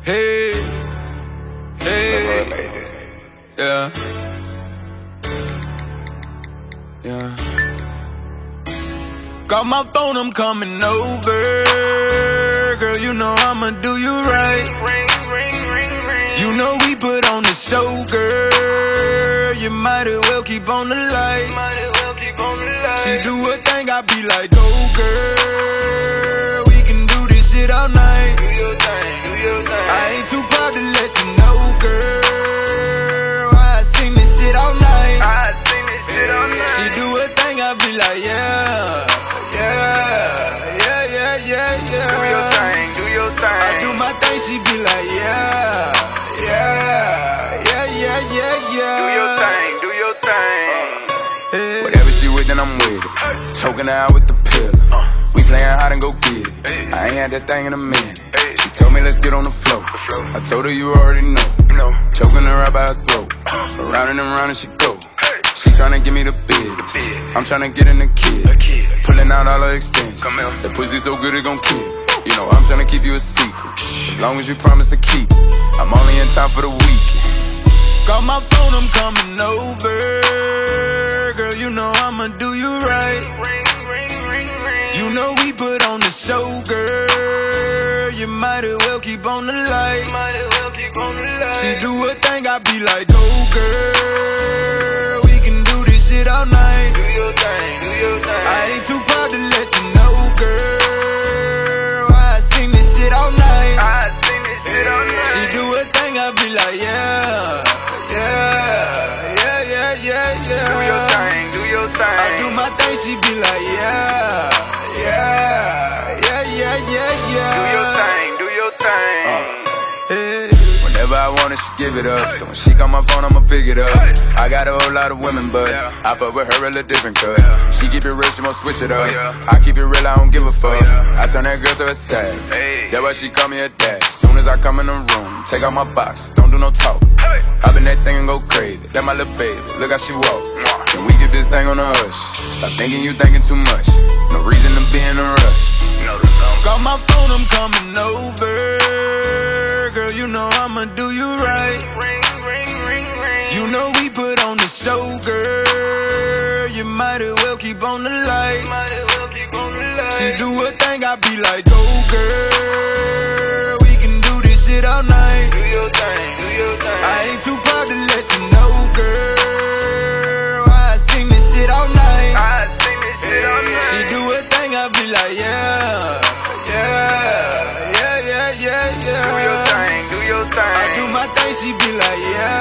Hey, hey, yeah, yeah. Got my phone, I'm coming over. Girl, you know I'ma do you right. You know we put on the show, girl. You might as well keep on the lights. She do her thing, I be like, go, girl. We can do this shit all night. Do your thing, do your thing. I ain't too proud to let you know, girl. I sing this shit all night. She do her thing, I be like, yeah, yeah, yeah, yeah, yeah, yeah. Do your thing, do your thing. I do my thing, she be like, yeah, yeah, yeah, yeah, yeah, yeah. Do your thing, do your thing. Whatever she with, then I'm with it. Choking her out with the pillar. We playing hide and go get it. I ain't had that thing in a minute. She told me let's get on the floor. I told her you already know. Choking her out by her throat. Around and around and she go. She tryna give me the business. I'm tryna get in the kid. Pulling out all her extensions. The pussy so good it gon' kill. You know I'm tryna keep you a secret. As long as you promise to keep it. I'm only in time for the weekend. Got my phone, I'm coming over. Girl, you know I'ma do you right. You know we put on the show, girl. You might as well keep on the lights. She do her thing, I be like, go, girl. We can do this shit all night. Do your thing, do your thing. I ain't too proud to let you know, girl. I sing this shit all night. She do her thing, I be like, yeah, yeah, yeah, yeah, yeah, yeah. Do your thing, do your thing. I do my thing, she be like, yeah, yeah, yeah, yeah, yeah, yeah. Do your thing, do your thing. Hey. Whenever I want it, she give it up. So when she call my phone, I'ma pick it up. I got a whole lot of women, but I fuck with her a little different cut. She keep it real, she won't switch it up. I keep it real, I don't give a fuck. I turn that girl to a savage. That's why she call me a dad. Soon as I come in the room, take out my box, don't do no talk. Hop in that thing and go crazy. That my little baby, look how she walk. And we keep this thing on the hush. Stop thinking you thinking too much. No reason to be in a rush. Got my phone, I'm coming over. Girl, you know I'ma do you right. You know we put on the show, girl. You might as well keep on the lights. She do her thing, I be like, go, girl. We can do this shit all night. Do your thing, do your thing. I ain't too proud to let you know, girl. I sing this shit all night. She do her thing, I be like, yeah, yeah, yeah, yeah, yeah, yeah. Do your thing, do your thing. I do my thing, she be like, yeah.